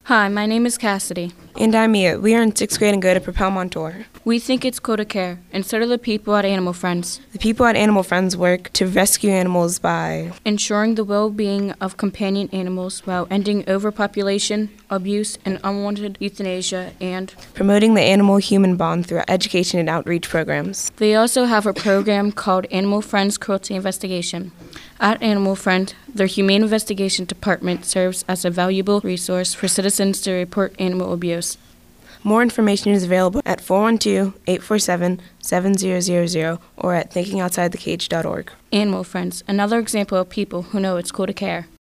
Hi, my name is Cassidy. And I'm Mia. We are in 6th grade and go to Propel Montour. We think it's cool to care, and so do the people at Animal Friends. The people at Animal Friends work to rescue animals by ensuring the well-being of companion animals while ending overpopulation, abuse, and unwanted euthanasia, and promoting the animal-human bond through education and outreach programs. They also have a program called Animal Friends Cruelty Investigation. At Animal Friend, their Humane Investigation Department serves as a valuable resource for citizens to report animal abuse. More information is available at 412-847-7000 or at thinkingoutsidethecage.org. Animal Friends, another example of people who know it's cool to care.